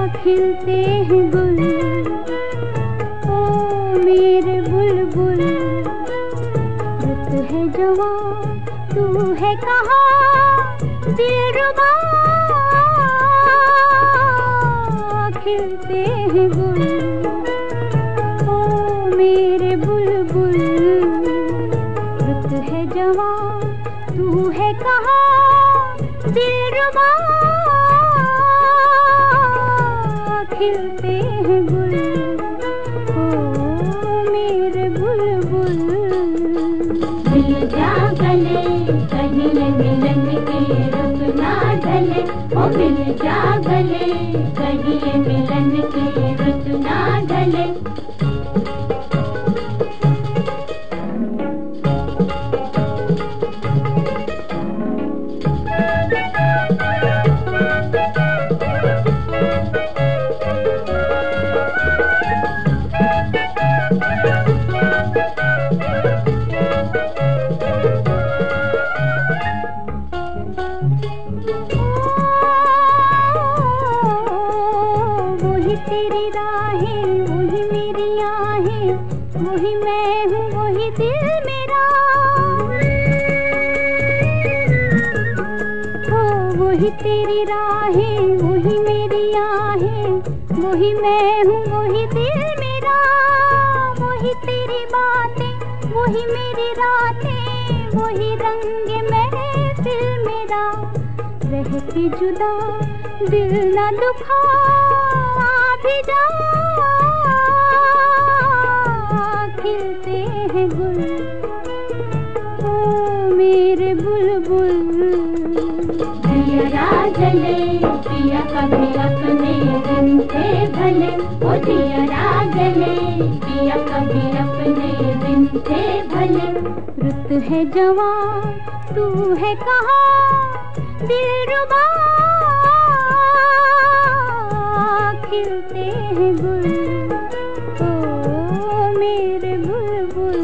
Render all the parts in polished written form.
खिलते हैं गुल, ओ मेरे बुलबुल। रुत है जवां तू है कहाँ दिलरुबा, खिलते हैं गुल, ओ मेरे बुलबुल। रुत है जवां तू है कहाँ दिलरुबा, खिलते हैं गुल, ओ मेरे बुलबुल। मिल जा गले कहीं मिलन की रुत ना ढले, ओ मिल जा गले कहीं मिलन की रुत ना ढले। तेरी राहें वही मेरी आहें, वही मैं हूँ वही दिल मेरा। हो वही तेरी राहें वही मेरी आहें, वही मैं हूँ वही दिल मेरा। वही तेरी बातें वही मेरी रातें, वही रंग महफिल मेरा। रह के जुदा दिल न दुखा भी जा, खिलते हैं गुल, ओ मेरे बुलबुल। दिया जले पिया कभी अपने दिन से भले, ओ दिया जले पिया कभी अपने दिन से भले। रुत है जवां तू है कहाँ दिलरुबा, खिलते हैं गुल, ओ मेरे बुलबुल।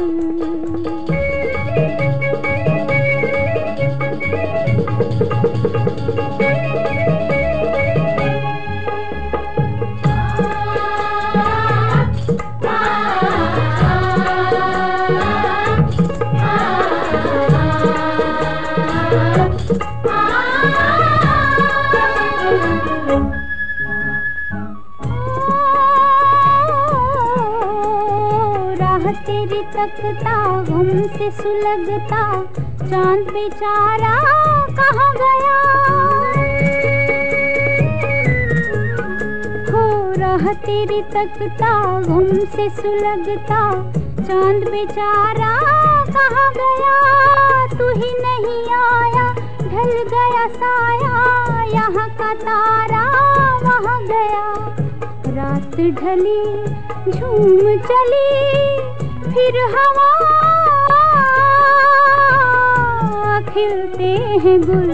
तेरी तकता गम से सुलगता, चांद बेचारा कहाँ गया। हो राह तेरी तकता गम से सुलगता, चांद बेचारा कहाँ गया। तू ही नहीं आया ढल गया साया, यहाँ का तारा वहाँ गया। रात ढली झूम चली फिर हवा, खिलते हैं गुल,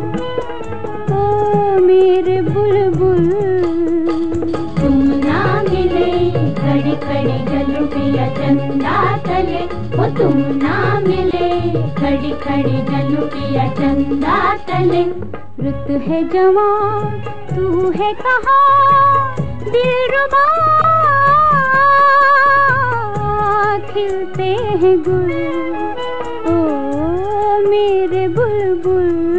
ओ मेरे बुलबुल। तुम ना मिले खड़ी खड़ी जलूं पिया चंदा तले, ओ तुम ना मिले खड़ी खड़ी जलूं पिया चंदा तले। रुत है जवां तू है कहाँ दिलरुबा, खिलते हैं गुल, ओ मेरे बुलबुल।